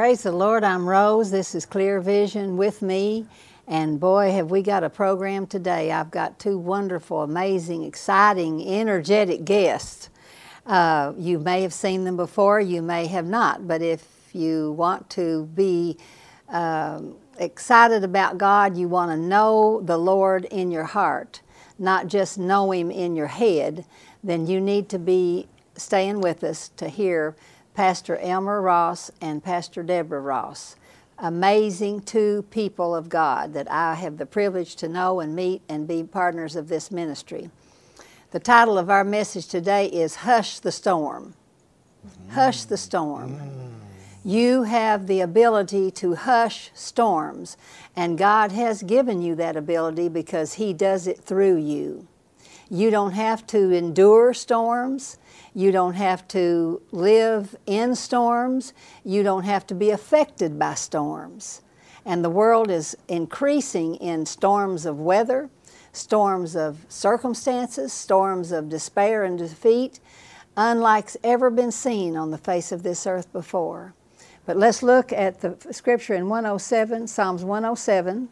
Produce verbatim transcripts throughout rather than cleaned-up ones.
Praise the Lord. I'm Rose. This is Clear Vision with me. And boy, have we got a program today. I've got two wonderful, amazing, exciting, energetic guests. Uh, you may have seen them before, you may have not. But if you want to be um, excited about God, you want to know the Lord in your heart, not just know Him in your head, then you need to be staying with us to hear Pastor Elmer Ross and Pastor Deborah Ross. Amazing two people of God that I have the privilege to know and meet and be partners of this ministry. The title of our message today is Hush the Storm. Mm. Hush the storm. Mm. You have the ability to hush storms, and God has given you that ability because He does it through you. You don't have to endure storms. You don't have to live in storms. You don't have to be affected by storms. And the world is increasing in storms of weather, storms of circumstances, storms of despair and defeat, unlike's ever been seen on the face of this earth before. But let's look at the scripture in one oh seven, Psalms one oh seven,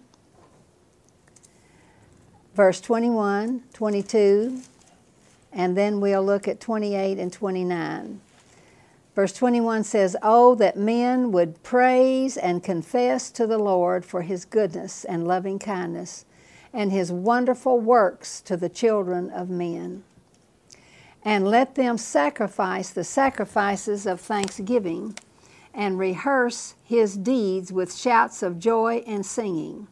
verse twenty-one, twenty-two, and then we'll look at twenty-eight and twenty-nine. Verse twenty-one says, "Oh, that men would praise and confess to the Lord for His goodness and loving kindness, and His wonderful works to the children of men. And let them sacrifice the sacrifices of thanksgiving, and rehearse His deeds with shouts of joy and singing.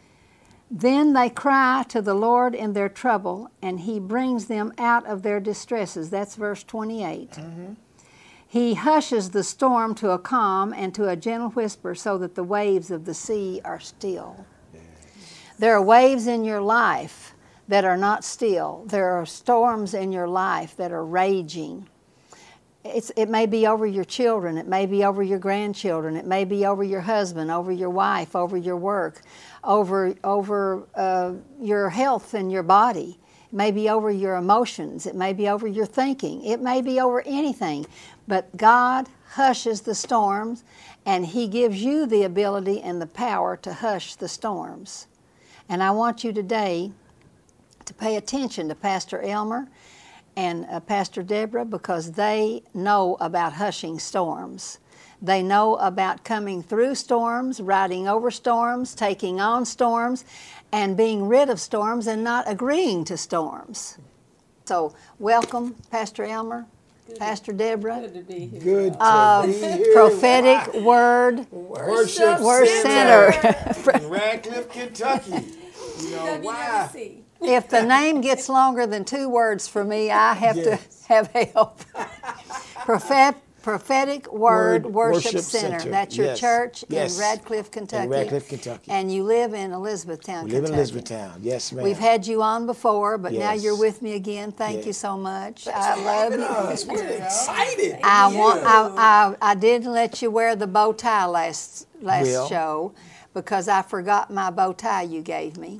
Then they cry to the Lord in their trouble, and He brings them out of their distresses." That's verse twenty-eight. Mm-hmm. "He hushes the storm to a calm and to a gentle whisper, so that the waves of the sea are still." Yes. There are waves in your life that are not still. There are storms in your life that are raging. It's, it may be over your children. It may be over your grandchildren. It may be over your husband, over your wife, over your work, over, over uh, your health and your body. It may be over your emotions. It may be over your thinking. It may be over anything. But God hushes the storms, and He gives you the ability and the power to hush the storms. And I want you today to pay attention to Pastor Elmer and uh, Pastor Deborah, because they know about hushing storms. They know about coming through storms, riding over storms, taking on storms, and being rid of storms and not agreeing to storms. So welcome, Pastor Elmer, Good. Pastor Deborah. Good to be here. Good to uh, be here. Prophetic wow. Word Worship, Worship Center, Center. in Radcliffe, Kentucky. You know, wow. If the name gets longer than two words for me, I have Yes. to have help. Prophet, Prophetic Word, Word Worship, Worship Center. Center. That's your Yes. church Yes. in Radcliffe, Kentucky. In Radcliffe, Kentucky. And you live in Elizabethtown, We live Kentucky. in Elizabethtown. Yes, ma'am. We've had you on before, but now Yes. you're with me again. Thank Yes. you so much. Thanks I for love having you. us. We're excited. I Yeah. want. I, I I didn't let you wear the bow tie last last Well. show because I forgot my bow tie you gave me,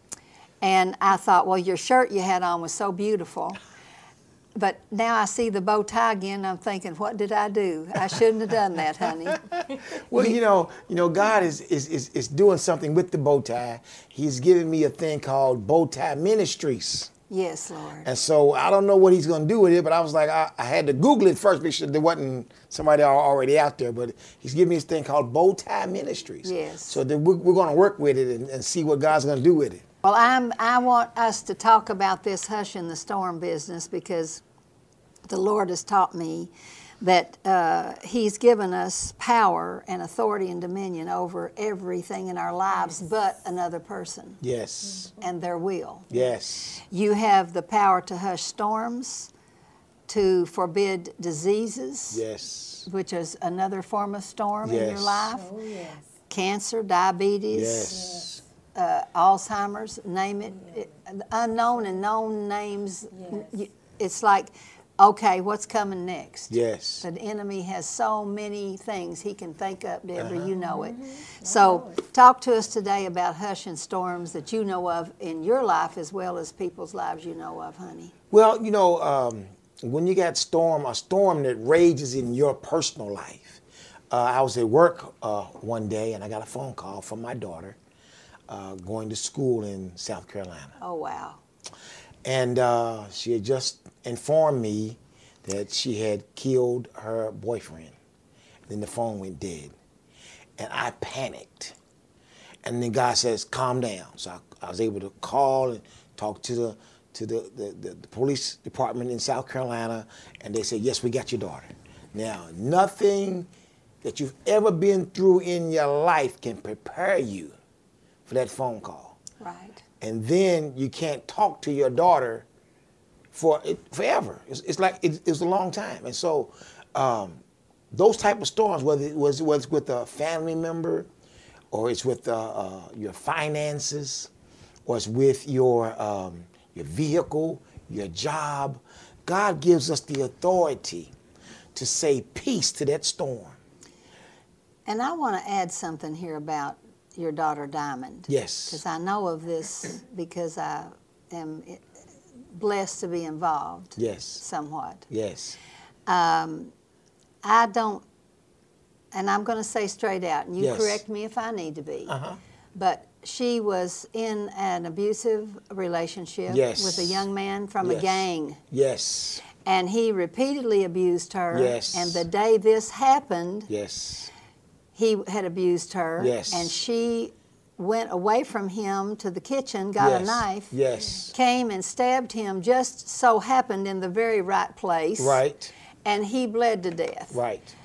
and I thought, well, your shirt you had on was so beautiful, but now I see the bow tie again. And I'm thinking, what did I do? I shouldn't have done that, honey. Well, you know, you know, God is, is is is doing something with the bow tie. He's giving me a thing called Bow Tie Ministries. Yes, Lord. And so I don't know what He's going to do with it, but I was like, I, I had to Google it first, make sure there wasn't somebody al- already out there. But He's giving me this thing called Bow Tie Ministries. Yes. So that we're, we're going to work with it and, and see what God's going to do with it. Well, I'm, I want us to talk about this hushing the storm business because the Lord has taught me that uh, He's given us power and authority and dominion over everything in our lives but another person Yes. and their will. Yes. You have the power to hush storms, to forbid diseases, Yes. which is another form of storm in your Yes. life, Oh, yes. cancer, diabetes, Yes. uh, Alzheimer's, name it, it, unknown and known names. Yes. y- It's like, okay, what's coming next? Yes. The enemy has so many things he can think up, Deborah, Uh-huh. you know it. So talk to us today about hushing storms that you know of in your life as well as people's lives you know of, honey. Well, you know, um, when you got storm, a storm that rages in your personal life, uh, I was at work uh, one day, and I got a phone call from my daughter uh, going to school in South Carolina. Oh, wow. And uh, she had just informed me that she had killed her boyfriend. Then the phone went dead. And I panicked. And then God says, calm down. So I, I was able to call and talk to the to the, the, the, the police department in South Carolina, and they said, yes, we got your daughter. Now, nothing that you've ever been through in your life can prepare you for that phone call. Right. And then you can't talk to your daughter for it, forever. It's, it's like it, it's a long time. And so um, those type of storms, whether it was, whether it's with a family member, or it's with uh, uh, your finances, or it's with your um, your vehicle, your job, God gives us the authority to say peace to that storm. And I want to add something here about your daughter Diamond. Yes. Because I know of this because I am blessed to be involved. Yes. Somewhat. Yes. Um, I don't, and I'm going to say straight out, and you Yes. correct me if I need to be, Uh-huh. but she was in an abusive relationship Yes. with a young man from Yes. a gang. Yes. And he repeatedly abused her. Yes. And the day this happened, Yes. he had abused her. Yes. And she went away from him to the kitchen, got Yes. a knife, Yes. came and stabbed him, just so happened in the very right place. Right. And he bled to death. Right.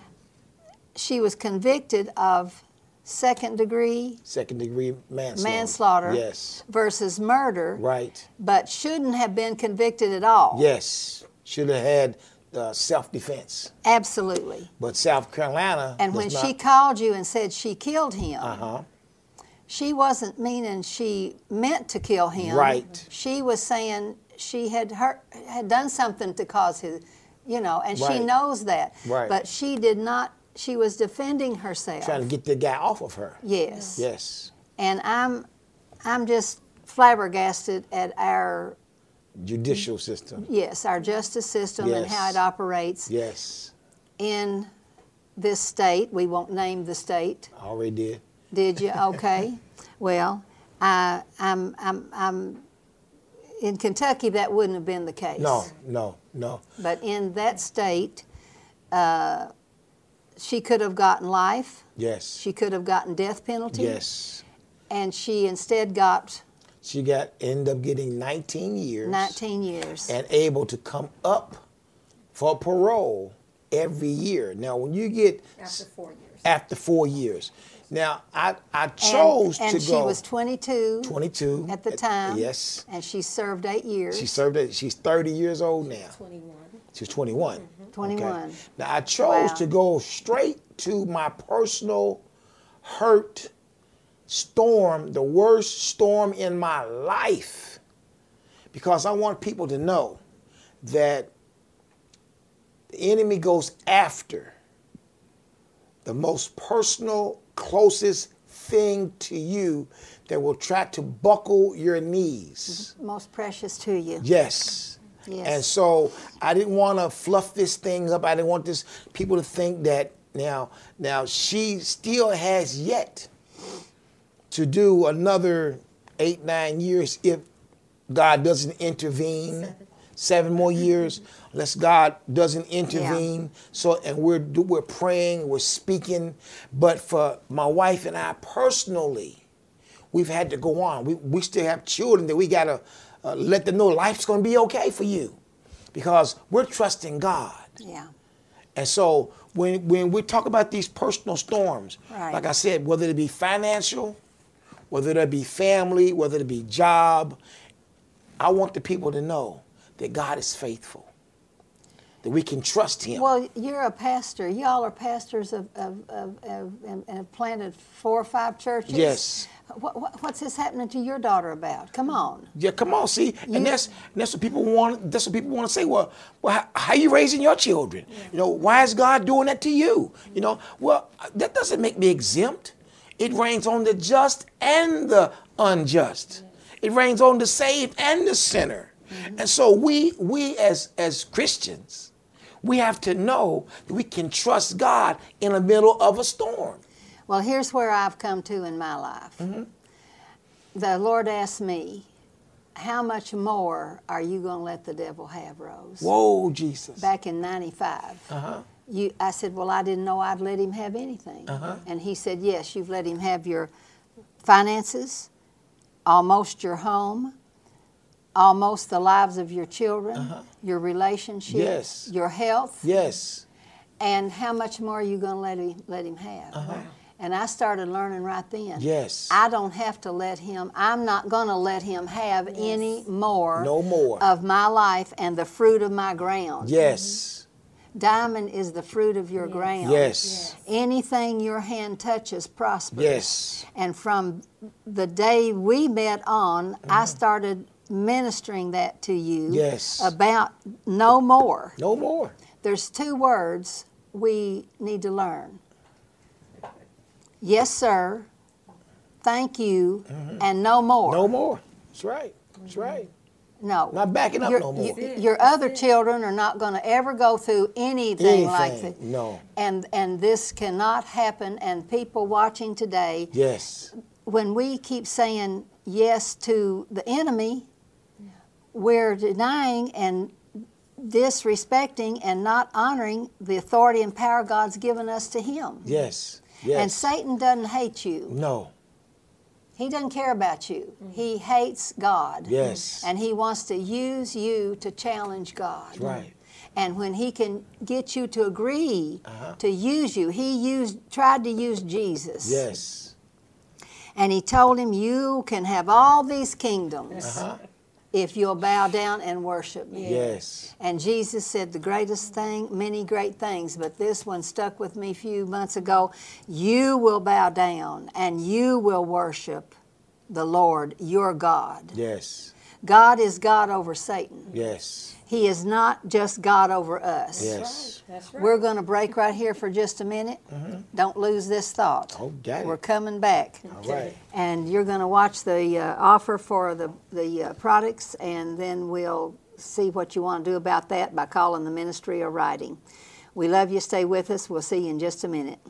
She was convicted of second degree Second degree manslaughter. manslaughter Yes. versus murder, Right. but shouldn't have been convicted at all. Yes. Should have had uh, self-defense. Absolutely. But South Carolina And does when not. she called you and said she killed him, Uh-huh. she wasn't meaning she meant to kill him. Right. She was saying she had hurt, had done something to cause his, you know, and she Right. knows that. Right. But she did not. She was defending herself. Trying to get the guy off of her. Yes. Yes. And I'm, I'm just flabbergasted at our Judicial system. yes, our justice system and Yes. how it operates Yes. in this state. We won't name the state. I already did. Did you? Okay. Well, I, I'm, I'm, I'm in Kentucky. That wouldn't have been the case. No, no, no. But in that state, uh, she could have gotten life. Yes. She could have gotten death penalty. Yes. And she instead got She got ended up getting nineteen years. nineteen years. And able to come up for parole every year. Now, when you get After four years. after four years. Now, I, I chose and, and to she go. was twenty-two. twenty-two at the time. Yes. And she served eight years. She served it. She's thirty years old now. twenty-one. She's twenty-one. twenty-one. Now, I chose Wow. to go straight to my personal hurt storm, the worst storm in my life, because I want people to know that the enemy goes after the most personal, closest thing to you that will try to buckle your knees. Most precious to you. Yes. Yes. And so I didn't want to fluff this thing up. I didn't want this people to think that now, now she still has yet to do another eight, nine years if God doesn't intervene. Seven. Seven more years, unless God doesn't intervene. So, and we're we're praying, we're speaking. But for my wife and I personally, we've had to go on. We we still have children that we gotta uh, let them know life's gonna be okay for you, because we're trusting God. Yeah. And so when when we talk about these personal storms, Right. like I said, whether it be financial, whether it be family, whether it be job, I want the people to know that God is faithful, that we can trust Him. Well, you're a pastor. Y'all are pastors of, of, of, of and, and have planted four or five churches. Yes. What, what, what's this happening to your daughter about? Come on. Yeah, come on, see, You- and that's and that's what people want. That's what people want to say. Well, well, how, how you raising your children? You know, why is God doing that to you? You know, well, that doesn't make me exempt. It rains on the just and the unjust. It rains on the saved and the sinner. And so we we as as Christians, We have to know that we can trust God in the middle of a storm. Well, here's where I've come to in my life. Mm-hmm. The Lord asked me, how much more are you going to let the devil have, Rose? Whoa, Jesus. Back in ninety-five. Uh-huh. You, I said, well, I didn't know I'd let him have anything. Uh-huh. And he said, yes, you've let him have your finances, almost your home, almost the lives of your children, Uh-huh. your relationships, Yes. your health. Yes. And how much more are you going to let him, let him have? Uh-huh. And I started learning right then. Yes. I don't have to let him, I'm not going to let him have Yes. any more, No more. of my life and the fruit of my ground. Yes. Diamond is the fruit of your Yes. ground. Yes. Anything your hand touches prospers. Yes. And from the day we met on, I started ministering that to you Yes. about no more. No more. There's two words we need to learn. Yes, sir. Thank you. And no more. No more. That's right. That's right. No. Not backing up your, no more. y- That's it. Your That's other it. children are not going to ever go through anything, like Anything. that. No. And and this cannot happen. And people watching today, Yes. when we keep saying yes to the enemy, we're denying and disrespecting and not honoring the authority and power God's given us to him. Yes. Yes. And Satan doesn't hate you. No. He doesn't care about you. He hates God. Yes. And he wants to use you to challenge God. That's right. And when he can get you to agree Uh-huh. to use you, he used tried to use Jesus. Yes. And he told him, you can have all these kingdoms Uh-huh. if you'll bow down and worship me. Yes. And Jesus said the greatest thing, many great things, but this one stuck with me a few months ago. You will bow down and you will worship the Lord, your God. Yes. God is God over Satan. Yes. He is not just God over us. Yes. That's right. We're going to break right here for just a minute. Don't lose this thought. Oh, got it. We're coming back. All right. And you're going to watch the uh, offer for the, the uh, products, and then we'll see what you want to do about that by calling the ministry or writing. We love you. Stay with us. We'll see you in just a minute.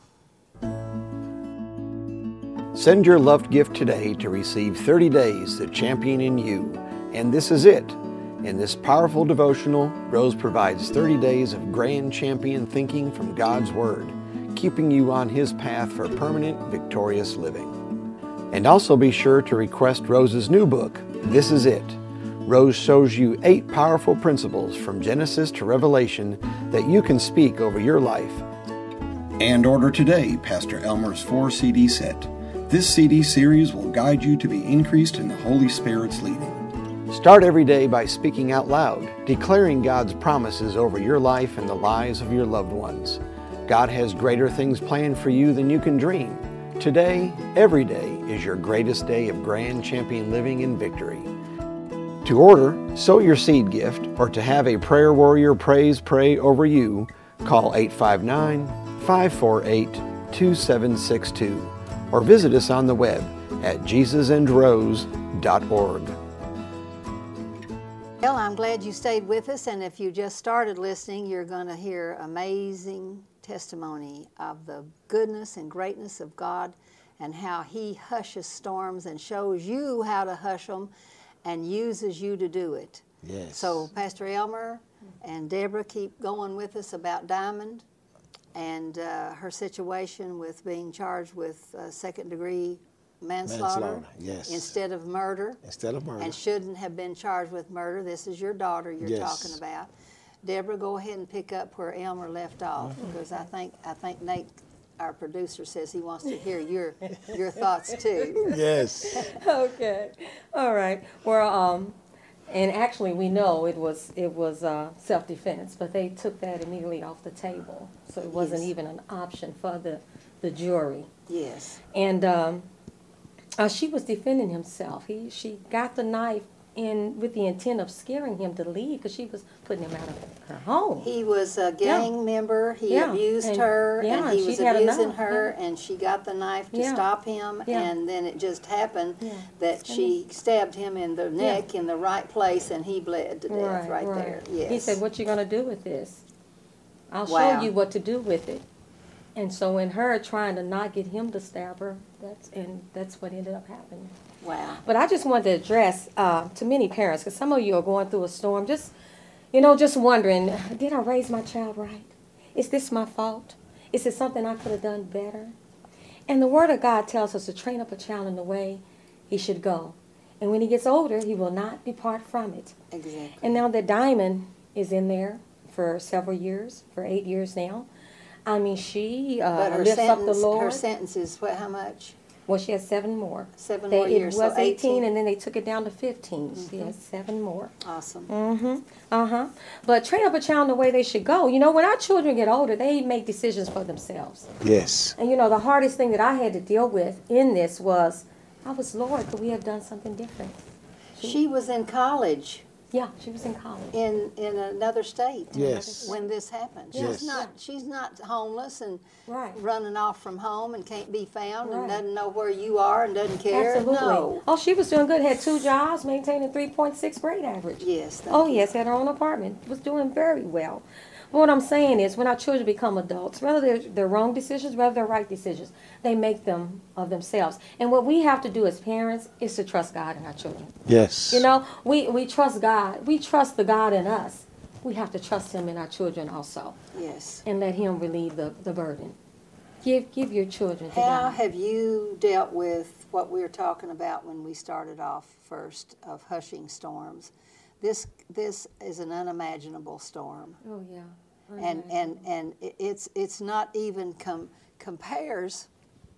Send your loved gift today to receive thirty days to champion in you. And this is it. In this powerful devotional, Rose provides thirty days of grand champion thinking from God's Word, keeping you on His path for permanent, victorious living. And also be sure to request Rose's new book, This Is It. Rose shows you eight powerful principles from Genesis to Revelation that you can speak over your life. And order today Pastor Elmer's four C D set. This C D series will guide you to be increased in the Holy Spirit's leading. Start every day by speaking out loud, declaring God's promises over your life and the lives of your loved ones. God has greater things planned for you than you can dream. Today, every day, is your greatest day of grand champion living in victory. To order, sow your seed gift, or to have a prayer warrior praise pray over you, call eight five nine, five four eight, two seven six two or visit us on the web at jesus and rose dot org. Well, I'm glad you stayed with us, and if you just started listening, you're going to hear amazing testimony of the goodness and greatness of God and how He hushes storms and shows you how to hush them and uses you to do it. Yes. So Pastor Elmer and Deborah keep going with us about Diamond and uh, her situation with being charged with uh, second-degree manslaughter, Manslaughter, yes. instead of murder. Instead of murder. And shouldn't have been charged with murder. This is your daughter you're Yes. talking about. Deborah, go ahead and pick up where Elmer left off, because I think I think Nate, our producer, says he wants to hear your your thoughts too. Yes. Okay. All right. Well, um, and actually we know it was it was uh, self-defense, but they took that immediately off the table, so it wasn't Yes. even an option for the the jury. Yes. And um, uh, she was defending himself. He she got the knife in with the intent of scaring him to leave, because she was putting him out of her home. He was a gang Yeah. member. He Yeah, abused and- her, yeah, and and he was she had abusing enough, her, yeah. and she got the knife to Yeah. stop him, Yeah. and then it just happened Yeah. that she stabbed him in the neck in the right place, and he bled to death right, there. Yes. He said, "What you gonna do with this?" I'll Wow. show you what to do with it. And so in her trying to not get him to stab her, that's and that's what ended up happening. Wow. But I just wanted to address uh, to many parents, because some of you are going through a storm, just, you know, just wondering, did I raise my child right? Is this my fault? Is it something I could have done better? And the Word of God tells us to train up a child in the way he should go. And when he gets older, he will not depart from it. Exactly. And now that Diamond is in there for several years, for eight years now. I mean, she uh, But her lifts up the sentence, her Lord. sentence is what, how much? Well, she has seven more. Seven They, more years, It so was eighteen, eighteen. and then they took it down to fifteen. She has seven more. Awesome. Mm-hmm. Uh-huh. But train up a child in the way they should go. You know, when our children get older, they make decisions for themselves. Yes. And, you know, the hardest thing that I had to deal with in this was, I was, Lord, could we have done something different? She was in college Yeah, she was in college. in, in another state. Yes. When this happened. Yes. She's not, she's not homeless and Right. running off from home and can't be found and Right. doesn't know where you are and doesn't care. Absolutely. No. Oh, she was doing good. Had two jobs, maintaining three point six grade average. Yes. thank Oh, you. yes, had her own apartment. Was doing very well. But what I'm saying is, when our children become adults, whether they're, they're wrong decisions, whether they're right decisions, they make them of themselves. And what we have to do as parents is to trust God in our children. Yes. You know, we, we trust God. We trust the God in us. We have to trust Him in our children also, Yes. and let Him relieve the, the burden. Give give your children to How God. have you dealt with what we were talking about when we started off first of hushing storms? This this is an unimaginable storm, Oh, yeah. and and and it- it's it's not even com- compares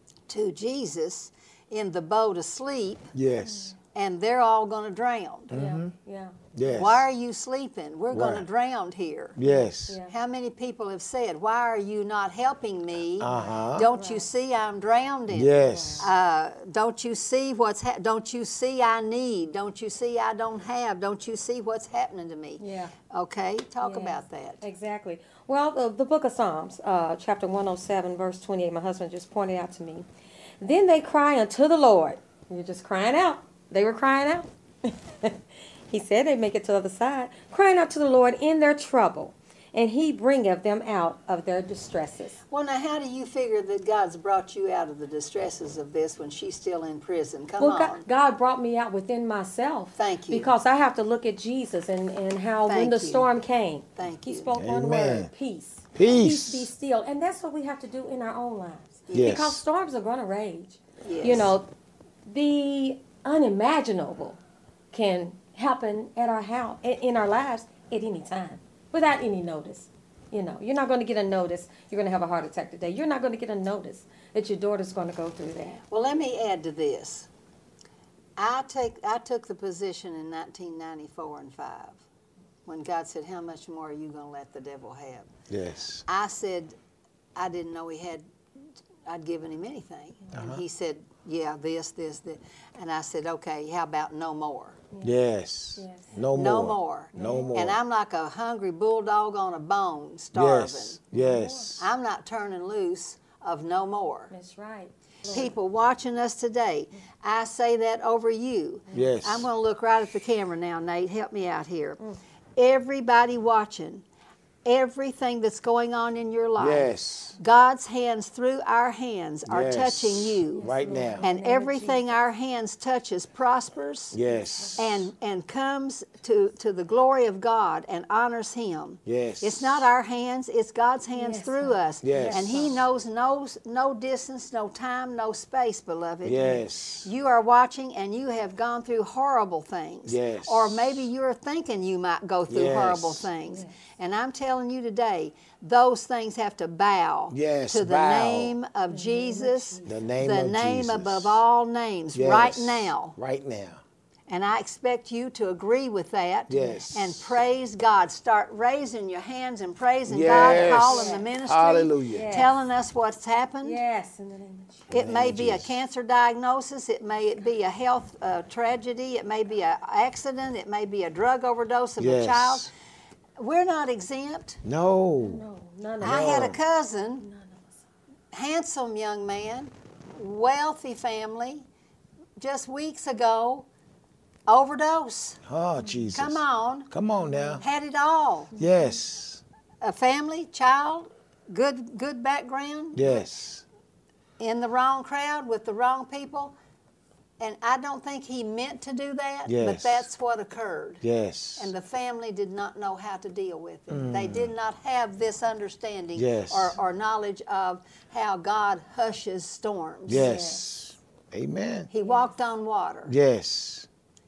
to Jesus in the boat asleep, Yes. and they're all going to drown. Yeah, yeah. Yes. Why are you sleeping? We're going to Right. drown here. Yes. Yeah. How many people have said, "Why are you not helping me? Uh-huh. Don't you see I'm drowning? Yes. Uh, don't you see what's ha- don't you see I need? Don't you see I don't have? Don't you see what's happening to me?" Yeah. Okay, talk Yes, about that. Exactly. Well, the, the book of Psalms, uh, chapter one oh seven, verse twenty-eight, my husband just pointed out to me. Then they cry unto the Lord. You're just crying out. They were crying out. He said they make it to the other side, crying out to the Lord in their trouble, and He bringeth them out of their distresses. Well, now, how do you figure that God's brought you out of the distresses of this when she's still in prison? Come Well, on. God, God brought me out within myself. Thank you. Because I have to look at Jesus and, and how when Thank the you. storm came, Thank He you. spoke one Amen. word, peace. Peace. Be still. And that's what we have to do in our own lives. Yes. Because storms are going to rage. Yes. You know, the unimaginable can happen at our house, in our lives at any time, without any notice. You know, you're not going to get a notice you're going to have a heart attack today. You're not going to get a notice that your daughter's going to go through that. Well, let me add to this. I take I took the position in nineteen ninety-four and five when God said, "How much more are you going to let the devil have?" Yes. I said, I didn't know he had, I'd given him anything. And he said, "Yeah, this, this, this." And I said, "Okay, how about no more?" Yes. Yes. No more. No more. No more. And I'm like a hungry bulldog on a bone, starving. Yes. Yes. I'm not turning loose of no more. That's right. People watching us today, I say that over you. Yes. I'm going to look right at the camera now, Nate. Help me out here. Everybody watching, everything that's going on in your life, Yes. God's hands through our hands are Yes. touching you. Right now. And In the name of everything our hands touches prospers Yes. and and comes to, to the glory of God and honors Him. Yes. It's not our hands, it's God's hands Yes, through God. us. Yes. And He knows no, no distance, no time, no space, beloved. Yes. You are watching and you have gone through horrible things. Yes. Or maybe you're thinking you might go through Yes. horrible things. And I'm telling you today, those things have to bow Yes, to the bow. name of Jesus, The name the of name Jesus. above all names, Yes. right now. Right now. And I expect you to agree with that. Yes. And praise God. Start raising your hands and praising Yes. God, calling the ministry, Hallelujah. Yes. telling us what's happened. Yes, in the name of Jesus. It may of be a Jesus. cancer diagnosis. It may be a health uh, tragedy. It may be an accident. It may be a drug overdose of Yes. a child. We're not exempt. No. No, none of I us. had a No. cousin, handsome young man, wealthy family, just weeks ago, overdose. Oh, Jesus. Come on. Come on now. Had it all. Yes. a family, child, good good background, Yes. in the wrong crowd with the wrong people. And I don't think he meant to do that, but Yes. that's what occurred. Yes. And the family did not know how to deal with it. They did not have this understanding Yes. or, or knowledge of how God hushes storms. Yes. Amen. He walked on water. Yes.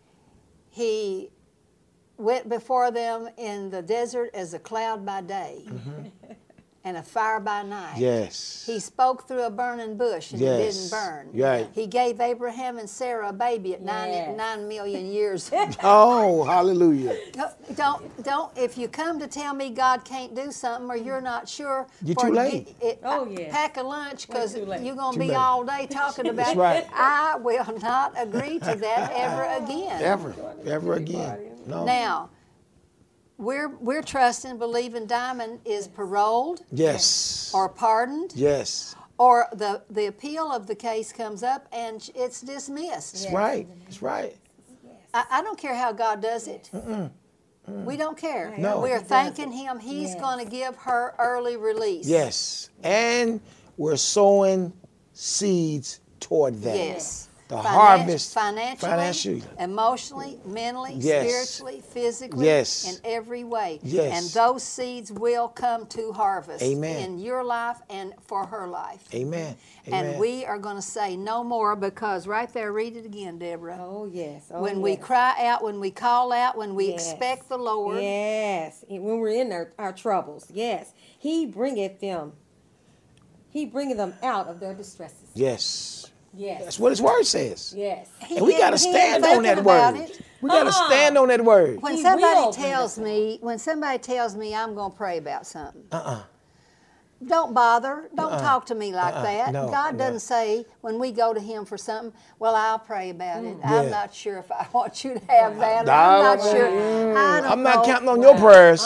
He went before them in the desert as a cloud by day and a fire by night. Yes. He spoke through a burning bush and it Yes. didn't burn. Right. He gave Abraham and Sarah a baby at nine, Yes. nine million years. Oh, hallelujah. Don't- Don't, don't, if you come to tell me God can't do something or you're not sure, You're for- too late. get- it- Oh, yeah. pack a lunch because Way too late. you're going Too to be late. all day talking about That's it. right. I will not agree to that ever again. Ever. Ever again. No. Now, we're, we're trusting, believing Diamond is paroled Yes. or pardoned, Yes. or the, the appeal of the case comes up and it's dismissed. That's right. That's right. I, I don't care how God does it. We don't care. No. We're He does thanking it. Him. He's Yes. going to give her early release. Yes. And we're sowing seeds toward that. Yes. The Finan- harvest. financially, Financially. emotionally, mentally, Yes. spiritually, physically, Yes. in every way. Yes. And those seeds will come to harvest Amen. in your life and for her life. Amen. Amen. And we are going to say no more because right there, read it again, Deborah. Oh, yes. Oh, when we yes. cry out, when we call out, when we Yes. expect the Lord. Yes. And when we're in our, our troubles. Yes. He bringeth them. He bringeth them out of their distresses. Yes. Yes. That's what His word says. Yes. He And we ain't- got to he ain't stand on thinking that about word. it. We got to Uh-uh. stand on that word. When He somebody will bring tells us me, when somebody tells me I'm going to pray about something, Uh-uh. don't bother. Don't talk to me like that. No, God no. doesn't say when we go to Him for something, well, I'll pray about it. Mm. Yeah. I'm not sure if I want you to have that. Or Nah, I'm not nah, sure. I don't I'm not know. counting on your prayers.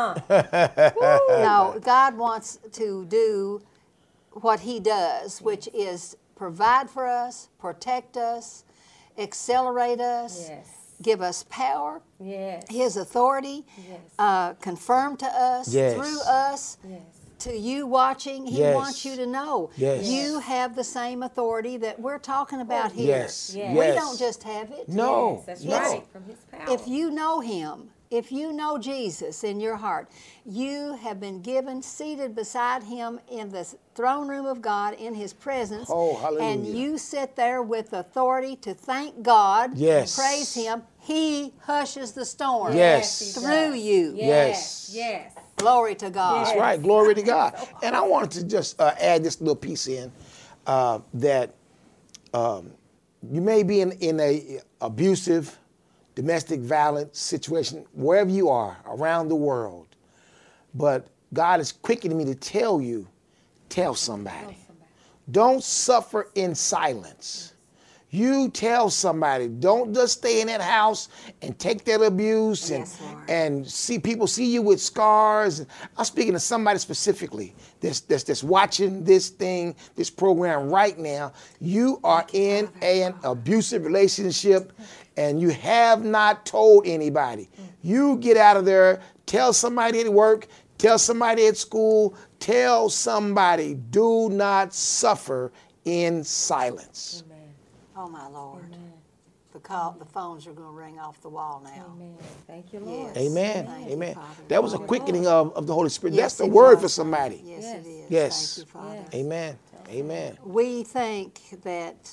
Uh-uh. No, God wants to do what He does, which is provide for us, protect us, accelerate us, Yes. give us power, Yes. His authority, Yes. uh, confirm to us, Yes. through us, Yes. to you watching. He Yes. wants you to know Yes. you have the same authority that we're talking about here. Yes. Yes. We Yes. don't just have it. No. Yes, that's no. right. From His power. If you know Him, if you know Jesus in your heart, you have been given, seated beside Him in the throne room of God in His presence. Oh, hallelujah. And you sit there with authority to thank God, Yes. praise Him. He hushes the storm Yes. He through does. you. Yes. Yes. Glory to God. That's right. Glory to God. And I wanted to just uh, add this little piece in uh, that um, you may be in, in a abusive, domestic violence situation, wherever you are around the world. But God is quickening me to tell you, tell somebody. Don't suffer in silence. You tell somebody. Don't just stay in that house and take that abuse and, Yes, Lord. and see people see you with scars. I'm speaking to somebody specifically that's, that's, that's watching this thing, this program right now. You are in an abusive relationship and you have not told anybody. You get out of there, tell somebody at work, tell somebody at school, tell somebody. Do not suffer in silence. Amen. Oh, my Lord. The call, the phones are going to ring off the wall now. Amen. Thank you, Lord. Yes. Amen. Thank you, Amen. Father. That was a Glory. quickening of, of the Holy Spirit. Yes, That's the it word was. for somebody. Yes, Yes. it is. Yes. Thank you, Father. Yes. Amen. Amen. We think that,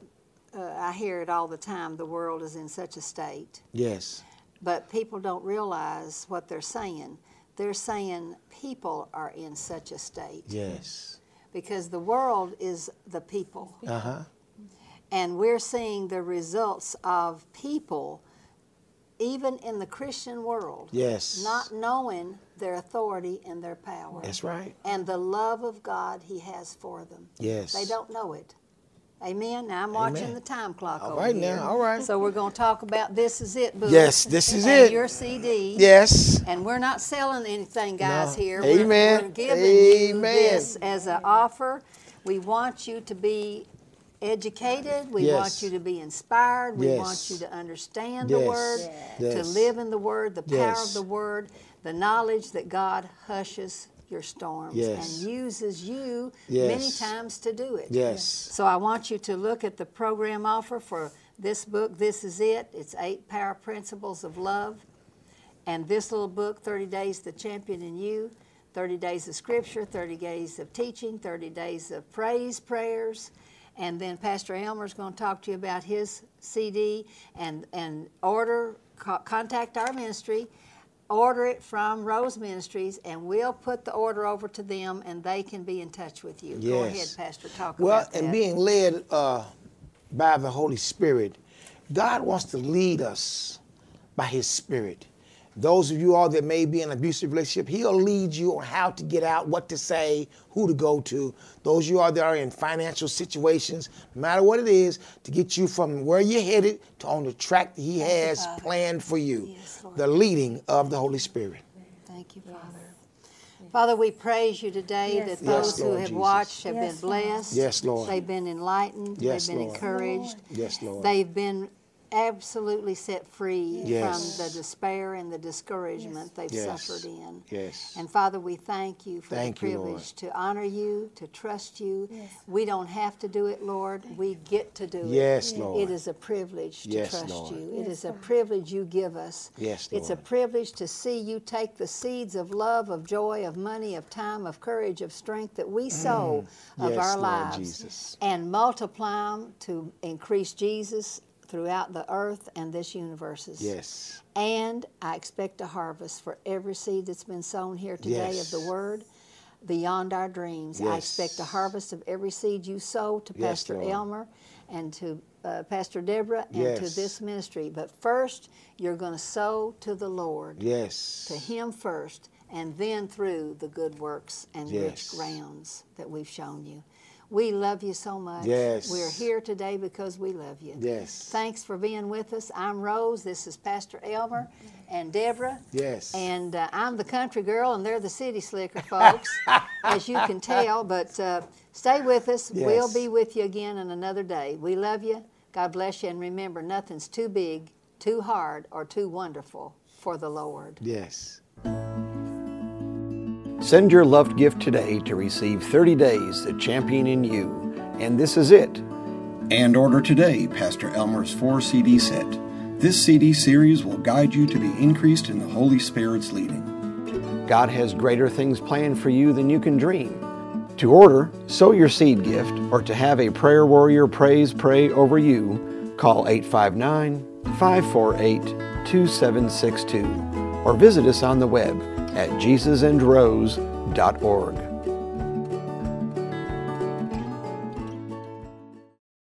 uh, I hear it all the time, the world is in such a state, Yes. but people don't realize what they're saying. They're saying people are in such a state Yes. because the world is the people. Uh-huh. And we're seeing the results of people, even in the Christian world, Yes. not knowing their authority and their power That's right. and the love of God He has for them. Yes. They don't know it. Amen. Now I'm watching Amen. the time clock All over right here. now. All right. So we're going to talk about This Is It book. Yes, this is and it. your C D. Yes. And we're not selling anything, guys, No. here. Amen. We're, we're giving you Amen. this as an offer. We want you to be educated. We Yes. want you to be inspired. We Yes. want you to understand Yes. the Word, Yes. to live in the Word, the power Yes. of the Word, the knowledge that God hushes your storms Yes. and uses you Yes. many times to do it. Yes. So I want you to look at the program offer for this book, This Is It. It's Eight Power Principles of Love. And this little book, thirty days, The Champion in You, thirty days of Scripture, thirty days of teaching, thirty days of praise, prayers. And then Pastor Elmer's going to talk to you about his C D and, and order, co- contact our ministry, order it from Rose Ministries, and we'll put the order over to them and they can be in touch with you. Go Yes. ahead, Pastor, talk Well, about that. and being led uh, by the Holy Spirit, God wants to lead us by His Spirit. Those of you all that may be in an abusive relationship, He'll lead you on how to get out, what to say, who to go to. Those of you all that are in financial situations, no matter what it is, to get you from where you're headed to on the track that He has Father. planned for you. Yes, Lord. The leading of the Holy Spirit. Thank you, Father. Father, we praise you today Yes, that Lord. those Yes, who Lord have Jesus. watched have Yes, been Lord. blessed. Yes, Lord. They've been enlightened. Yes, They've been Lord. encouraged. Yes, Lord. They've been absolutely set free Yes. from the despair and the discouragement they've Yes. suffered in. Yes. And Father, we thank you for Thank the you, privilege Lord. to honor you, to trust you. Yes. We don't have to do it, Lord. We get to do it. Yes, Lord. It is a privilege to Yes, trust Lord. you. It Yes, is a Lord. privilege you give us. Yes, It's a Lord. privilege to see you take the seeds of love, of joy, of money, of time, of courage, of strength that we sow of Yes, our Lord lives Jesus. and multiply them to increase Jesus throughout the earth and this universe. Yes. And I expect a harvest for every seed that's been sown here today Yes. of the Word beyond our dreams. I Yes. expect a harvest of every seed you sow to Yes, Pastor Lord. Elmer and to uh, Pastor Deborah and to Yes. this ministry. But first, you're going to sow to the Lord, Yes. to Him first, and then through the good works and Yes. rich grounds that we've shown you. We love you so much. Yes. We're here today because we love you. Yes. Thanks for being with us. I'm Rose. This is Pastor Elmer and Deborah. Yes. And uh, I'm the country girl, and they're the city slicker folks, as you can tell. But uh, stay with us. Yes. We'll be with you again in another day. We love you. God bless you. And remember, nothing's too big, too hard, or too wonderful for the Lord. Yes. Send your loved gift today to receive thirty days, The Champion in You, and This Is It. And order today Pastor Elmer's four C D set. This C D series will guide you to be increased in the Holy Spirit's leading. God has greater things planned for you than you can dream. To order, sow your seed gift, or to have a prayer warrior praise pray over you, call eight five nine, five four eight, two seven six two or visit us on the web at jesus and rose dot org.